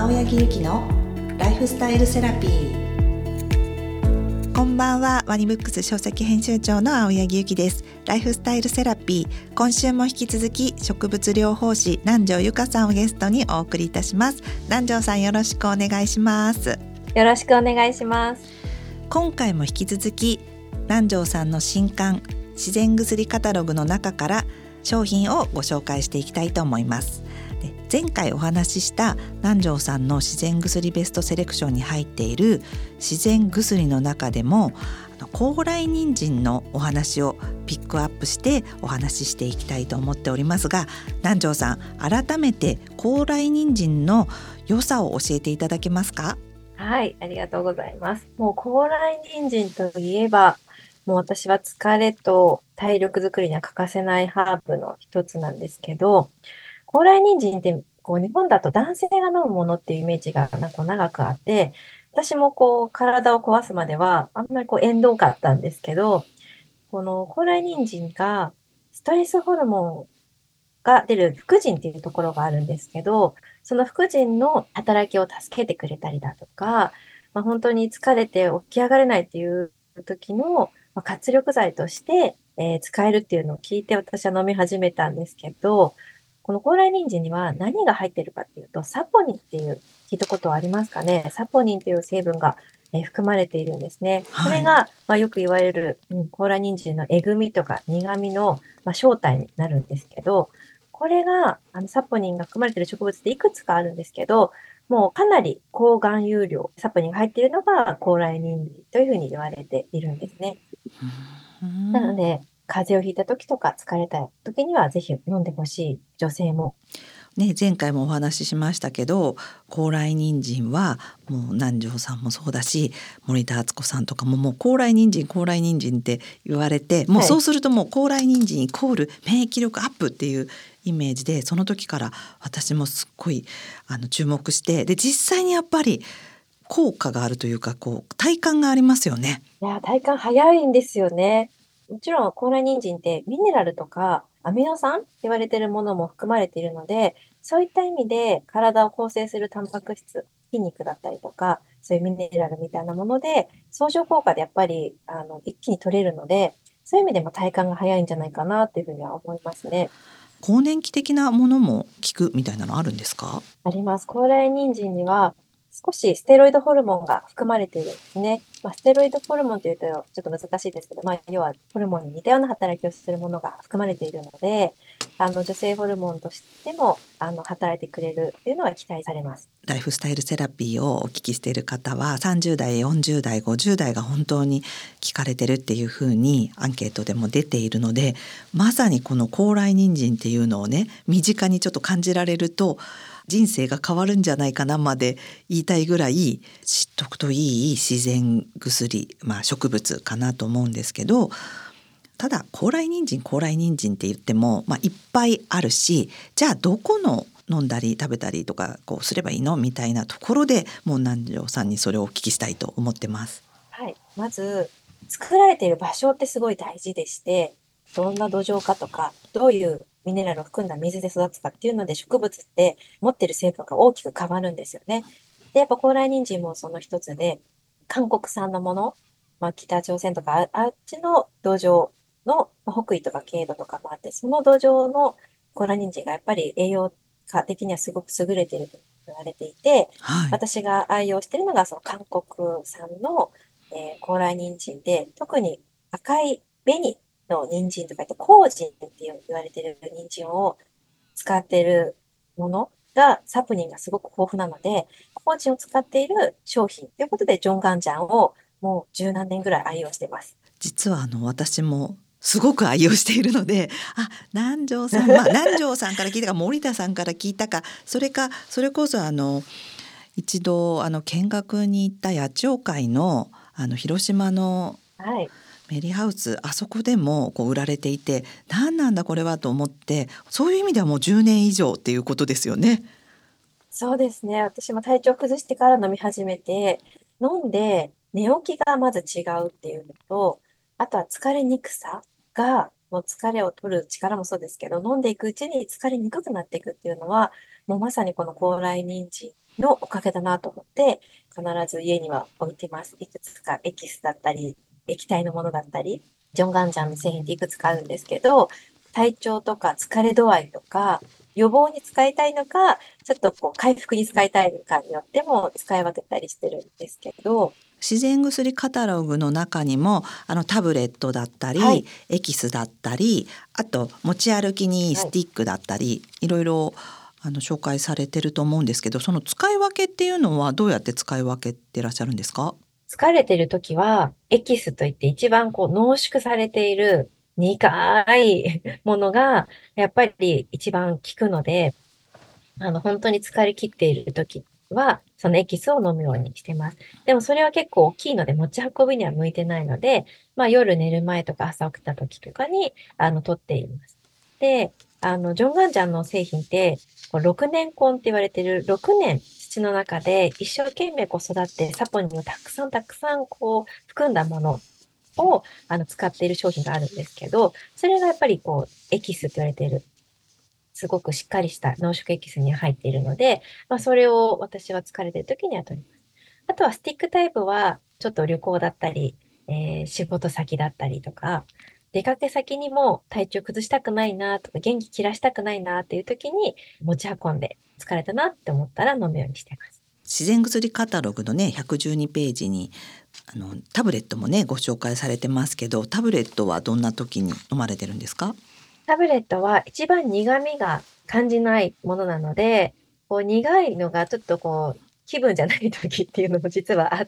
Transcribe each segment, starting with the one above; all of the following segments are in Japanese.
青柳ゆきのライフスタイルセラピー。 こんばんは。ワニブックス書籍編集長の青柳ゆきです。ライフスタイルセラピー、今週も引き続き植物療法士南條由香さんをゲストにお送りいたします。南條さん、よろしくお願いします。 よろしくお願いします。 今回も引き続き南條さんの新刊自然薬カタログの中から商品をご紹介していきたいと思います。で、前回お話しした南條さんの自然薬ベストセレクションに入っている自然薬の中でも高麗人参のお話をピックアップしてお話ししていきたいと思っておりますが、南條さん、改めて高麗人参の良さを教えていただけますか？ はい、ありがとうございます。もう高麗人参といえば、もう私は疲れと体力づくりには欠かせないハーブの一つなんですけど、高麗人参って日本だと男性が飲むものっていうイメージが長くあって、私も体を壊すまではあんまり縁遠かったんですけど、この高麗人参がストレスホルモンが出る副腎っていうところがあるんですけど、その副腎の働きを助けてくれたりだとか、本当に疲れて起き上がれないっていう時の、活力剤として、使えるっていうのを聞いて私は飲み始めたんですけど、この高麗人参には何が入っているかっていうと、サポニンっていう、聞いたことはありますかね？サポニンという成分が、含まれているんですね。これが、よく言われる、高麗人参のえぐみとか苦みの、正体になるんですけど、これが、サポニンが含まれている植物っていくつかあるんですけど、もうかなり高含有量、サポニンが入っているのが高麗人参というふうに言われているんですね。なので、風邪をひいた時とか疲れた時にはぜひ飲んでほしい、女性も。 前回もお話ししましたけど、高麗人参はもう南條さんもそうだし、森田敦子さんとかももう高麗人参って言われて、もうそうするともう高麗人参イコール免疫力アップっていうイメージで、その時から私もすっごい注目して、で実際にやっぱり効果があるというか、体感がありますよね。 いや、体感早いんですよね。もちろん高麗人参ってミネラルとかアミノ酸って言われているものも含まれているので、そういった意味で体を構成するタンパク質、筋肉だったりとか、そういうミネラルみたいなもので、相乗効果でやっぱり一気に取れるので、そういう意味でも体感が早いんじゃないかなっていうふうには思いますね。 更年期的なものも効くみたいなのあるんですか？ あります。高麗人参には少しステロイドホルモンが含まれているんですね。ステロイドホルモンというとちょっと難しいですけど、要はホルモンに似たような働きをするものが含まれているので、女性ホルモンとしても働いてくれるというのは期待されます。 ライフスタイルセラピーをお聞きしている方は30代、40代、50代が本当に聞かれてるっていうふうにアンケートでも出ているので、まさにこの高麗人参っていうのをね、身近にちょっと感じられると人生が変わるんじゃないかなまで言いたいぐらい知っとくといい自然薬、植物かなと思うんですけど、ただ高麗人参って言っても、いっぱいあるし、じゃあどこの飲んだり食べたりとかすればいいのみたいなところで、もう南條さんにそれをお聞きしたいと思ってます。 はい、まず作られている場所ってすごい大事でして、どんな土壌かとか、どういうミネラルを含んだ水で育つかっていうので、植物って持ってる成分が大きく変わるんですよね。で、やっぱ高麗人参もその一つで、韓国産のもの、北朝鮮とかあっちの土壌の北緯とか経度とかもあって、その土壌の高麗人参がやっぱり栄養価的にはすごく優れていると言われていて、私が愛用しているのがその韓国産の高麗人参で、特に赤い紅の人参とか言って、紅人って言われている人参を使っているものが、サプリンがすごく豊富なので、紅人を使っている商品ということで、ジョンガンジャンをもう十何年ぐらい愛用しています。 実は私もすごく愛用しているので、南條さん、南條さんから聞いたか森田さんから聞いたか、それこそ一度見学に行った野鳥会の広島のメリーハウス、あそこでも売られていて、何なんだこれはと思って、そういう意味ではもう10年以上っていうことですよね。 そうですね。私も体調崩してから飲み始めて、飲んで寝起きがまず違うっていうのと、あとは疲れにくさがもう疲れを取る力もそうですけど、飲んでいくうちに疲れにくくなっていくっていうのは、もうまさにこの高麗人参のおかげだなと思って、必ず家には置いてます。いくつかエキスだったり、液体のものだったり、ジョンガンジャンの製品っていくつかあるんですけど、体調とか疲れ度合いとか、予防に使いたいのか、ちょっとこう回復に使いたいのかによっても使い分けたりしてるんですけど、 自然薬カタログの中にもタブレットだったり、 はい、 エキスだったり、あと持ち歩きにいいスティックだったり、いろいろ紹介されてると思うんですけど、その使い分けっていうのはどうやって使い分けてらっしゃるんですか？ 疲れてるときは、エキスといって一番こう濃縮されている苦いものが、やっぱり一番効くので、本当に疲れ切っているときは、そのエキスを飲むようにしてます。でもそれは結構大きいので持ち運びには向いてないので、まあ夜寝る前とか朝起きたときとかに、取っています。で、ジョンガンジャンの製品って、こう6年根って言われてる6年土の中で一生懸命こう育ってサポニンをたくさんたくさんこう含んだものを使っている商品があるんですけど、それがやっぱりこうエキスって言われているすごくしっかりした濃縮エキスに入っているので、まあ、それを私は疲れている時には取ります。あとはスティックタイプは、ちょっと旅行だったり、仕事先だったりとか、出かけ先にも体調崩したくないなとか、元気切らしたくないなっていう時に持ち運んで疲れたなって思ったら飲むようにしてます。 自然薬カタログのね112ページにタブレットもねご紹介されてますけど、タブレットはどんな時に飲まれてるんですか？ タブレットは一番苦味が感じないものなので、こう苦いのがちょっとこう気分じゃない時っていうのも実はあって、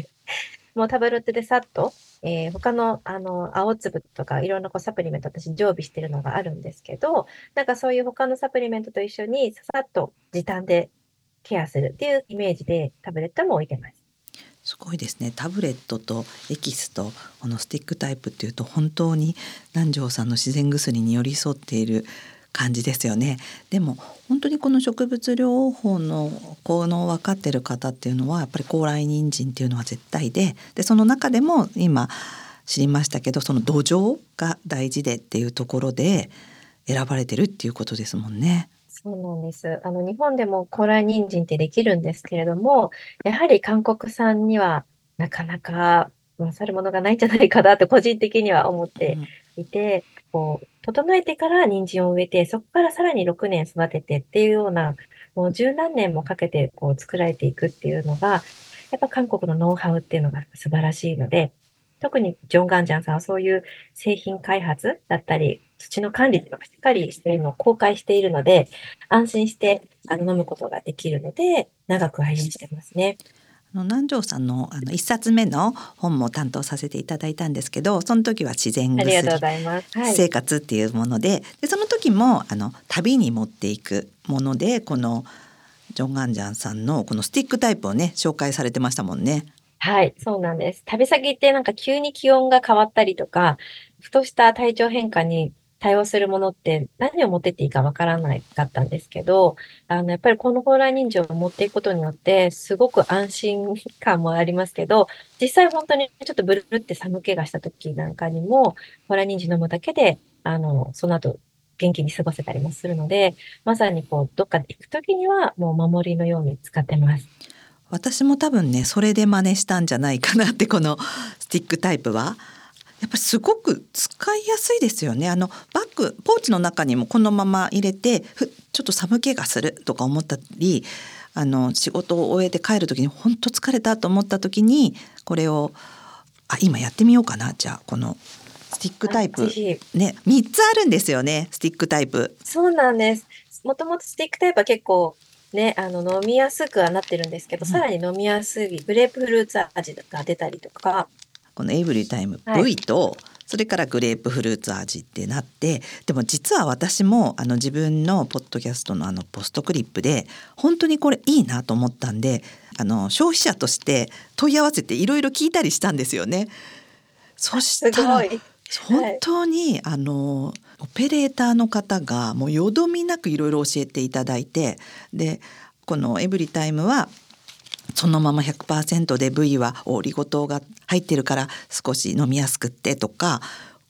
もうタブレットでさっと、他の、青粒とかいろんなこうサプリメント私常備してるのがあるんですけど、なんかそういう他のサプリメントと一緒にささっと時短でケアするっていうイメージでタブレットも置いてます。 すごいですね。タブレットとエキスとこのスティックタイプっていうと本当に南條さんの自然薬に寄り添っている感じですよね。でも本当にこの植物療法の効能を分かっている方っていうのはやっぱり高麗人参っていうのは絶対で、その中でも今知りましたけど、その土壌が大事でっていうところで選ばれてるっていうことですもんね。 そうなんです。日本でも高麗人参ってできるんですけれども、やはり韓国産にはなかなか勝るものがないんじゃないかなと個人的には思っていて、こう、整えてから人参を植えて、そこからさらに6年育ててっていうような、もう十何年もかけてこう作られていくっていうのが、やっぱ韓国のノウハウっていうのが素晴らしいので、特にジョン・ガンジャンさんはそういう製品開発だったり、土の管理とかしっかりしているのを公開しているので、安心して飲むことができるので、長く愛用してますね。 南條さんの1冊目の本も担当させていただいたんですけど、その時は自然ありがとうご薬ざいます。はい。 生活っていうもので、その時も旅に持っていくもので、このジョン・ガンジャンさんのこのスティックタイプをね紹介されてましたもんね。 はい、そうなんです。旅先ってなんか急に気温が変わったりとか、ふとした体調変化に対応するものって何を持ってっていいかわからないかったんですけど、やっぱりこの高麗人参を持っていくことによって、すごく安心感もありますけど、実際本当にちょっとブルルって寒気がした時なんかにも、高麗人参飲むだけで、その後元気に過ごせたりもするので、まさにこう、どっかで行く時にはもう守りのように使ってます。 私も多分ねそれで真似したんじゃないかなって、このスティックタイプはやっぱりすごく使いやすいですよね。バッグポーチの中にもこのまま入れて、ちょっと寒気がするとか思ったり、仕事を終えて帰る時に本当疲れたと思った時にこれを今やってみようかな。じゃあこのスティックタイプね、3つあるんですよね、スティックタイプ。 そうなんです。もともとスティックタイプは結構ね、飲みやすくはなってるんですけど、さらに飲みやすいグレープフルーツ味が出たりとか。 このエブリタイム V と、それからグレープフルーツ味ってなって、でも実は私も自分のポッドキャストのポストクリップで本当にこれいいなと思ったんで、消費者として問い合わせていろいろ聞いたりしたんですよね。そしたら本当に、オペレーターの方がもうよどみなくいろいろ教えていただいて、でこのエブリタイムはそのまま 100% で V はオリゴ糖が入ってるから少し飲みやすくってとか、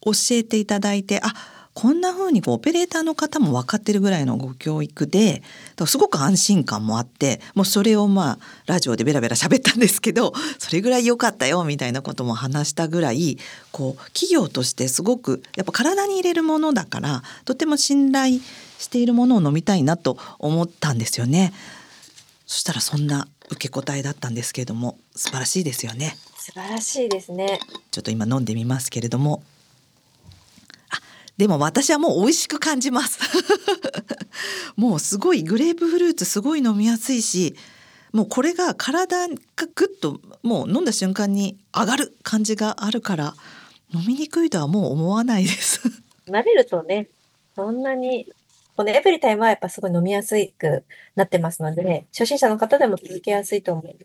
教えていただいて、こんな風にオペレーターの方も分かってるぐらいのご教育で、だからすごく安心感もあって、もうそれをラジオでベラベラ喋ったんですけど、それぐらい良かったよみたいなことも話したぐらい、企業としてすごくやっぱ体に入れるものだから、とても信頼しているものを飲みたいなと思ったんですよね。そしたらそんな受け答えだったんですけれども、素晴らしいですよね。 素晴らしいですね。 ちょっと今飲んでみますけれども、でも私はもう美味しく感じますもうすごいグレープフルーツすごい飲みやすいし、もうこれが体がぐっともう飲んだ瞬間に上がる感じがあるから、飲みにくいとはもう思わないです慣れるとね、そんなに、このエブリタイムはやっぱすごい飲みやすくなってますので、初心者の方でも続けやすいと思います。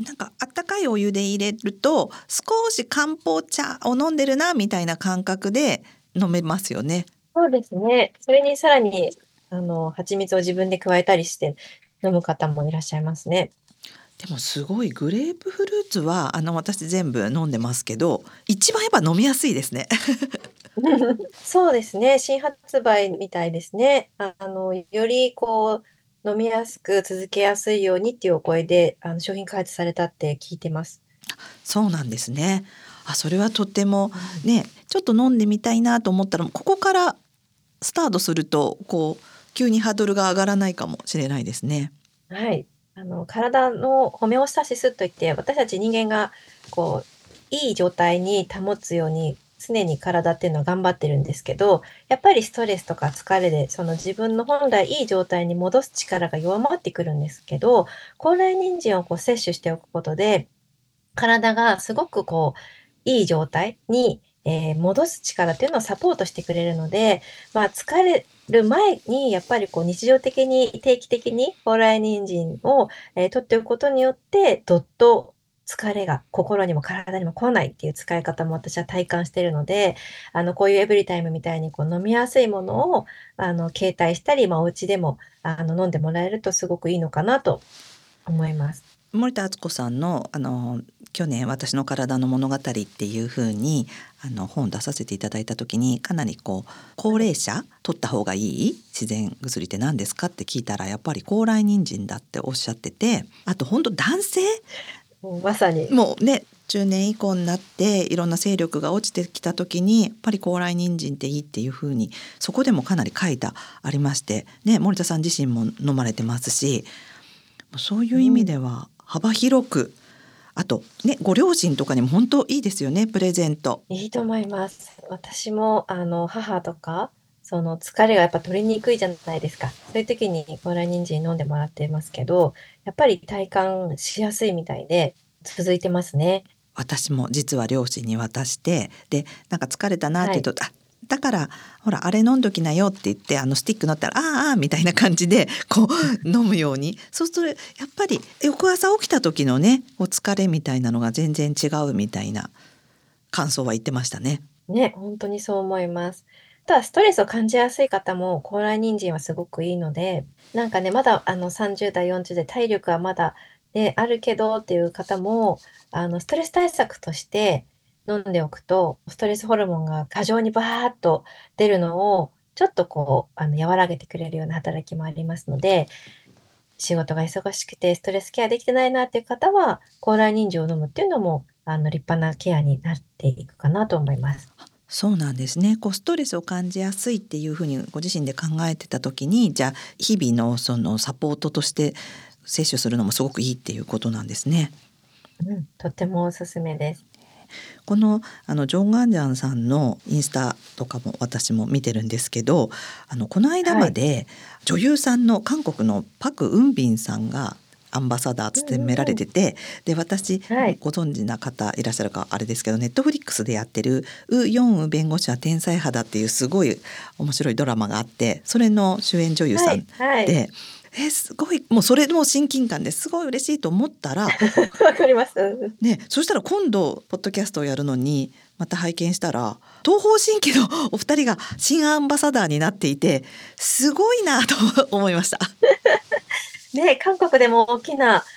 なんかあったかいお湯で入れると少し漢方茶を飲んでるなみたいな感覚で飲めますよね。 そうですね。それにさらに、蜂蜜を自分で加えたりして飲む方もいらっしゃいますね。 でもすごいグレープフルーツは私全部飲んでますけど、一番やっぱ飲みやすいですねそうですね。新発売みたいですね。より飲みやすく続けやすいようにっていうお声で、商品開発されたって聞いてます。 そうなんですね。それはとてもはい。 ね、ちょっと飲んでみたいなと思ったら、ここからスタートすると急にハードルが上がらないかもしれないですね。 はい。体のホメオスタシスといって、私たち人間が、こいい状態に保つように、常に体っていうのは頑張ってるんですけど、やっぱりストレスとか疲れで、その自分の本来いい状態に戻す力が弱まってくるんですけど、高麗人参を摂取しておくことで、体がすごくいい状態に、戻す力っていうのをサポートしてくれるので、疲れる前に、やっぱり日常的に定期的に高麗人参を、取っておくことによって、どっと疲れが心にも体にも来ないっていう使い方も私は体感しているので、こういうエブリタイムみたいに飲みやすいものを、携帯したり、お家でも、飲んでもらえるとすごくいいのかなと思います。 森田敦子さんの去年私の体の物語っていう風に本を出させていただいた時に、かなり高齢者取った方がいい自然薬って何ですかって聞いたら、やっぱり高麗人参だっておっしゃってて、あと本当男性もうまさに。 もうね、中年以降になっていろんな勢力が落ちてきた時に、やっぱり高麗人参っていいっていう風にそこでもかなり書いてありましてね、森田さん自身も飲まれてますし、そういう意味では幅広く、あとね、ご両親とかにも本当いいですよね、プレゼント。 いいと思います。私も、母とか、その疲れがやっぱ取りにくいじゃないですか。そういう時に高麗人参飲んでもらってますけど、やっぱり体感しやすいみたいで、続いてますね。 私も実は両親に渡して、でなんか疲れたなってはい。 言うと、だからほらあれ飲んどきなよって言って、スティック乗ったらみたいな感じで飲むように、そうするとやっぱり翌朝起きた時のね、お疲れみたいなのが全然違うみたいな感想は言ってましたね。 ね、本当にそう思います。ただ、ストレスを感じやすい方も、高麗人参はすごくいいので、なんかね、まだ30代、40代、体力はまだ、ね、あるけどっていう方も、ストレス対策として飲んでおくと、ストレスホルモンが過剰にバーッと出るのを、ちょっと和らげてくれるような働きもありますので、仕事が忙しくてストレスケアできてないなっていう方は、高麗人参を飲むっていうのも、立派なケアになっていくかなと思います。 そうなんですね。ストレスを感じやすいっていうふうにご自身で考えてた時に、じゃあ日々のそのサポートとして摂取するのもすごくいいっていうことなんですね。 うん、とってもおすすめです。 このジョン・ガンジャンさんのインスタとかも私も見てるんですけど、この間はい。 まで女優さんの韓国のパク・ウンビンさんがアンバサダーうん務めらうんうん。 れてて、で私はい。 ご存知な方いらっしゃるかあれですけど、ネットフリックスでやってるウ・ヨンウ弁護士は天才肌っていうすごい面白いドラマがあって、それの主演女優さんはい。はい。 で、すごいもうそれも親近感ですごい嬉しいと思ったら、 わかります。うん。 ね、そしたら今度ポッドキャストをやるのにまた拝見したら、東方神起のお二人が新アンバサダーになっていて、すごいなと思いました。 ね、韓国でも大きな、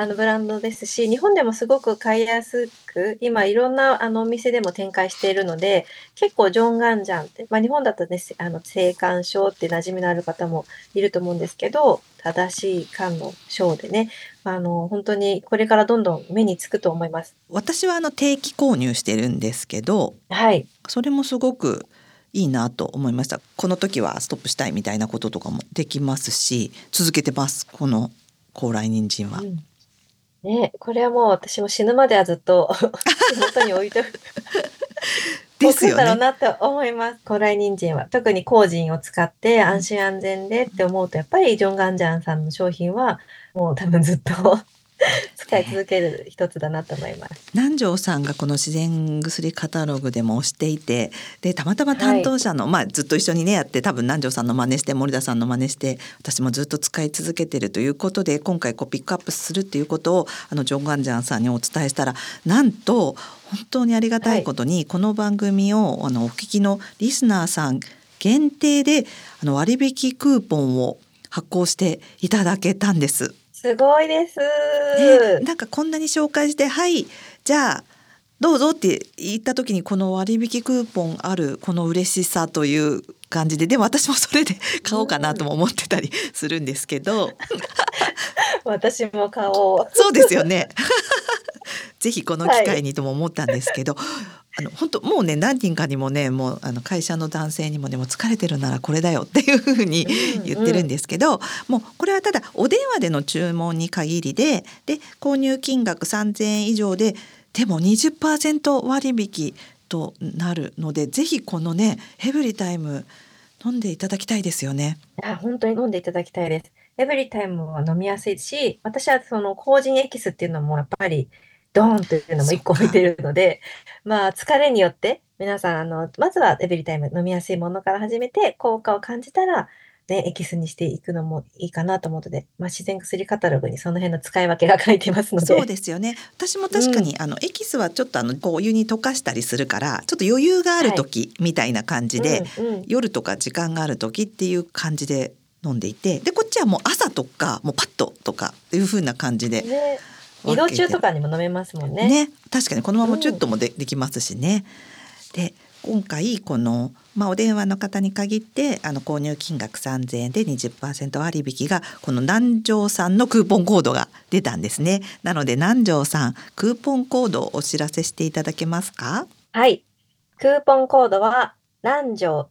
ブランドですし、日本でもすごく買いやすく、今いろんなお店でも展開しているので、結構ジョンガンジャンって、日本だとね、性感症って馴染みのある方もいると思うんですけど、正しい感の症でね、本当にこれからどんどん目につくと思います。 私は定期購入してるんですけど、 はい。 それもすごくいいなと思いました。この時はストップしたいみたいなこととかもできますし、続けてます、この高麗人参は。 ね、これはもう私も死ぬまではずっと手元に置いて置くんですよね。 だろうなと思います。高麗人参は特に麹を使って安心安全でって思うと、やっぱりジョンガンジャンさんの商品はもう多分ずっと使い続ける一つだなと思います。 南條さんがこの自然薬カタログでも推していて、でたまたま担はい。 当者の、ずっと一緒にねやって、多分南條さんの真似して森田さんの真似して私もずっと使い続けてるということで、今回ピックアップするっていうことをジョン・ガンジャンさんにお伝えしたら、なんと本当にありがたいことに、この番組をお聞きのリスナーさん限定で割引クーポンを発行していただけたんです。 すごいです。 なんかこんなに紹介して、はいじゃあどうぞって言った時に、この割引クーポンあるこの嬉しさという感じで、でも私もそれで買おうかなとも思ってたりするんですけど、 私も買おう。 そうですよねぜひこの機会はい。 にとも思ったんですけど、本当もうね、何人かにもね、もう会社の男性にもね、もう疲れてるならこれだよっていうふうに言ってるんですけど、もうこれはただお電話での注文に限りで、購入金額3000円以上ででも 20% 割引となるので、ぜひこのねエブリタイム飲んでいただきたいですよね。 本当に飲んでいただきたいです。エブリタイムは飲みやすいし、私はその麹エキスっていうのもやっぱりドーンというのもそっか。 一個置いてるので、疲れによって皆さんまずはエブリタイム飲みやすいものから始めて効果を感じたら、ね、エキスにしていくのもいいかなと思うので、自然薬カタログにその辺の使い分けが書いてますのそうで。 ですよね。私も確かうん。 にエキスはちょっとお湯に溶かしたりするから、ちょっと余裕があるはい。 時みたいな感じうで、 んうん。 夜とか時間がある時っていう感じで飲んでいて、でこっちはもう朝とかもうパッととかっていう風な感じでね、移動中と分けてるかにも飲めますもんね。 ね。確かにこのままチュッうん。 ともできますしね。で今回この、お電話の方に限って購入金額3000円で 20% 割引がこの南條さんのクーポンコードが出たんですね。なので南條さん、クーポンコードをお知らせしていただけますか？ はい。クーポンコードは、南條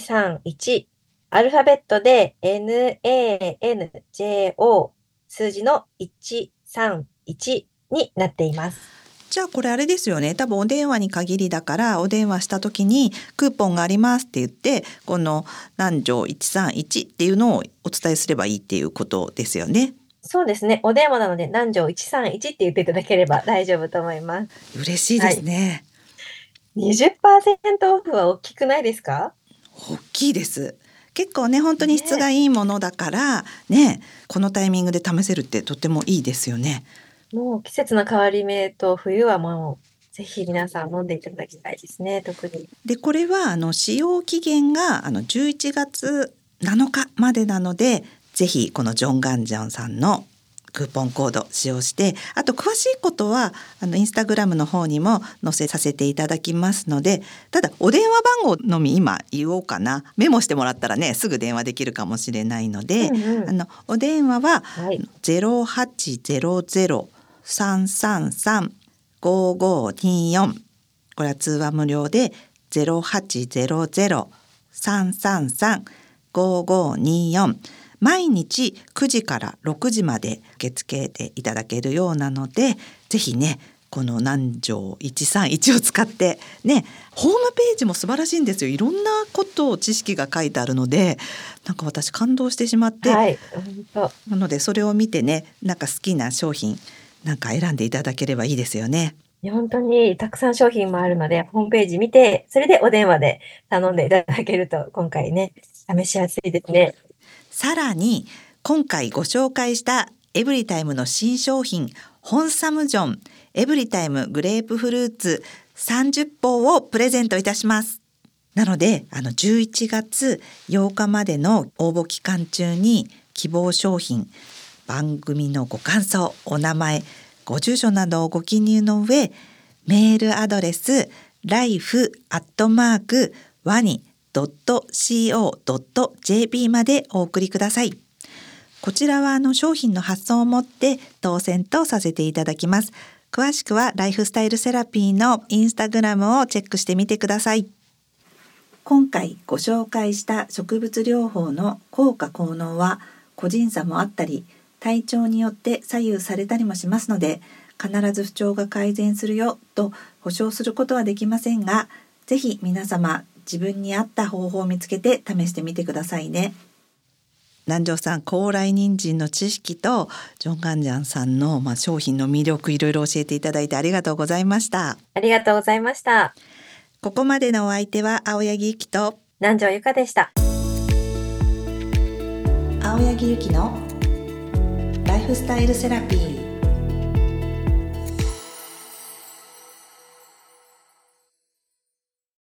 131、アルファベットで NANJO、数字の131になっています。 じゃあこれあれですよね。多分お電話に限りだから、お電話した時にクーポンがありますって言って、この南條131っていうのをお伝えすればいいっていうことですよね。 そうですね。お電話なので、南條131って言っていただければ大丈夫と思います。 嬉しいではい。 すね。 20% オフは大きくないですか？ 大きいです。結構ね、本当に質ね。 がいいものだからね、このタイミングで試せるってとてもいいですよね。 もう季節の変わり目と冬はもう、ぜひ皆さん飲んでいただきたいですね、特に。 でこれは使用期限が11月7日までなので、ぜひこのジョン・ガンジャンさんのクーポンコード使用して、あと詳しいことはインスタグラムの方にも載せさせていただきますので、ただお電話番号のみ今言おうかな。メモしてもらったらね、すぐ電話できるかもしれないので、 うんうん。 お電話ははい。 0800-333-5524、これは通話無料で0800-333-5524、毎日9時から6時まで受け付けていただけるようなので、ぜひねこの南條131を使ってね、ホームページも素晴らしいんですよ。いろんなこと知識が書いてあるので、なんか私感動してしまって、 はい。本当。 なのでそれを見てね、なんか好きな商品なんか選んでいただければいいですよね。 本当にたくさん商品もあるので、ホームページ見て、それでお電話で頼んでいただけると、今回ね、試しやすいですね。 さらに今回ご紹介したエブリタイムの新商品、ホンサムジョンエブリタイムグレープフルーツ30本をプレゼントいたします。なので11月8日までの応募期間中に希望商品番組のご感想、お名前、ご住所などをご記入の上、メールアドレス life@wani.co.jp までお送りください。こちらは商品の発送をもって当選とさせていただきます。詳しくはライフスタイルセラピーのインスタグラムをチェックしてみてください。今回ご紹介した植物療法の効果効能は個人差もあったり、体調によって左右されたりもしますので、必ず不調が改善するよと保証することはできませんが、ぜひ皆様自分に合った方法を見つけて試してみてくださいね。南條さん、高麗人参の知識とジョン・ガンジャンさんの商品の魅力、いろいろ教えていただいてありがとうございました。 ありがとうございました。 ここまでのお相手は青柳ゆきと南條ゆかでした。 青柳ゆきのライフスタイルセラピー。